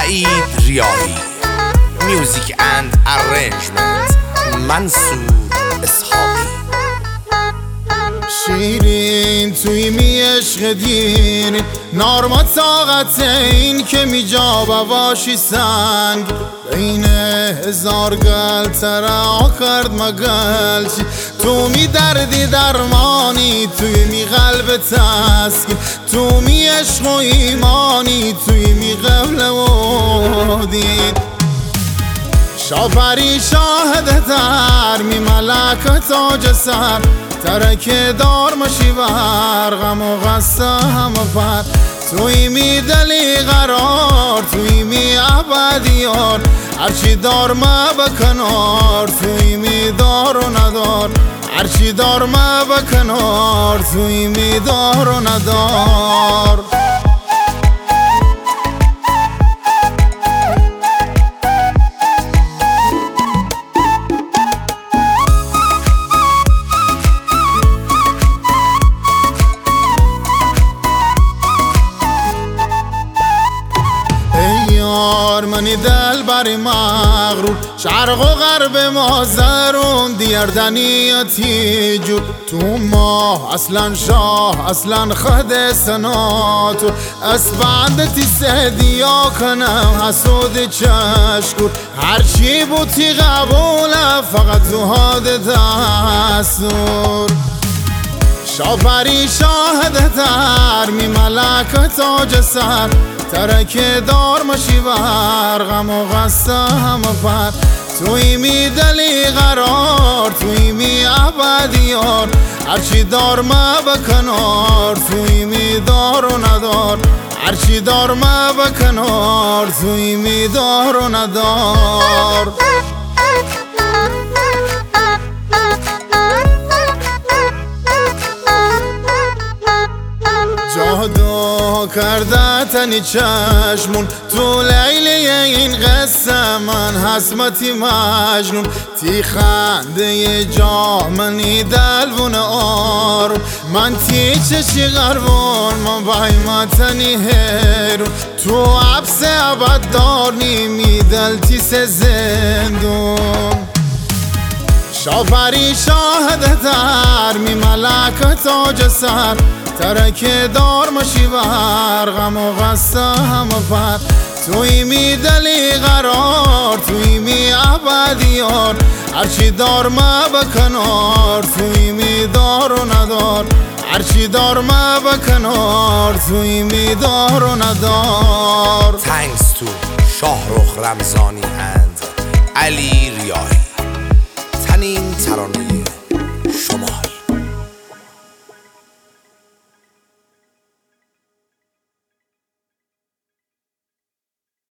سعید ریاحی. میوزیک اند ارنجمنت منصور اسحاقی. شیرین توی می عشق دیرین نارما طاقت این که می جا بواشی سنگ بین هزار گل ترا کرد مگلشی تو می دردی درمانی توی می قلب تسکین تو می عشق و ایمانی توی می قبل و دید شاپری شاهد در می ملک تاج سر ترک دار مشی ور غم و غصه همه پر توی می دلی قرار توی می ابدیار هرچی دار ما بکنار توی می دار و ندار هرچی دار ما بکنار توی می دار و ندار. منی دل بری مغرور شرق و غرب ما زرون دیردنیتی جور تو ما اصلا شاه اصلا خد سناتو اسبندتی سهدیا کنم حسود چشکور هرچی بوتی قبوله فقط تو حاد دستور شاپری شاهد در می ملک تاج سر ترک دار مشی ور غم و غصه همه پر توی می دلی قرار توی می ابدیار هرچی دار ما بکنار توی می دار و ندار هرچی دار ما بکنار توی می دار و ندار. جادو کرده تنی چشمون تو لیلی این قصه من حسمتی مجنون تی خنده جامنی دلوون آروم من تی چشی غربون من بایمتنی هرون تو عبس عبد دار نیمی دل تی سه زندون شاپری شاهد در می ملک تاج سر ترک دار مشی ور غم و غصه همه پر توی می دلی قرار توی می ابدیار هرچی دار ما بکنار توی می دار و ندار هرچی دار ما بکنار توی می دار و ندار. Thanks to شاهرخ رمضانی and علی ریاحی. تنین ترانه شما